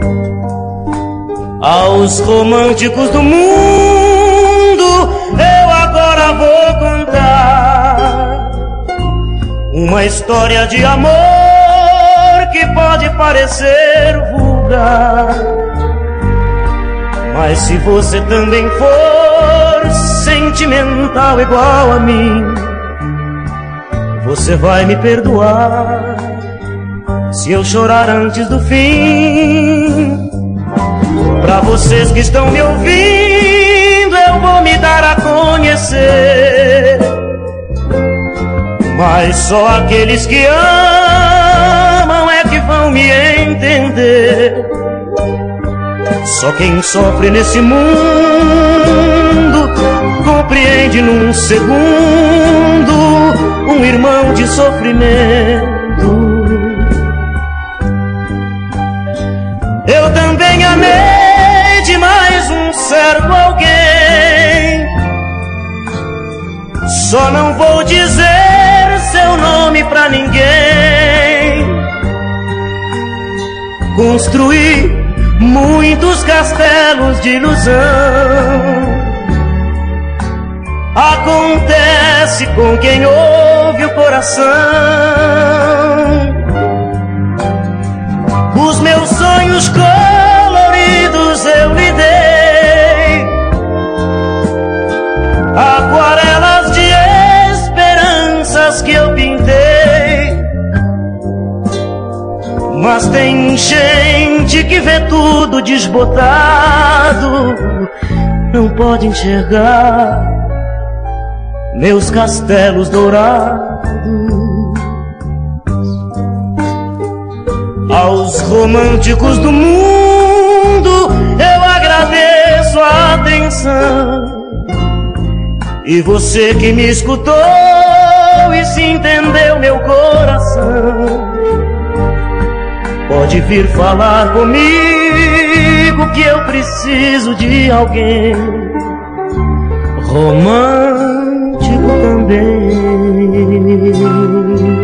Aos românticos do mundo eu agora vou contar uma história de amor que pode parecer vulgar, mas se você também for sentimental igual a mim, você vai me perdoar se eu chorar antes do fim. Pra vocês que estão me ouvindo, eu vou me dar a conhecer, mas só aqueles que amam é que vão me entender. Só quem sofre nesse mundo compreende num segundo um irmão de sofrimento. Eu também amei demais um certo alguém, só não vou dizer seu nome pra ninguém. Construí muitos castelos de ilusão, acontece com quem ouve o coração. Os meus sonhos coloridos eu lhe dei, aquarelas de esperanças que eu pintei, mas tem gente que vê tudo desbotado, não pode enxergar meus castelos dourados. Aos românticos do mundo eu agradeço a atenção, e você que me escutou e se entendeu meu coração, pode vir falar comigo que eu preciso de alguém romântico também.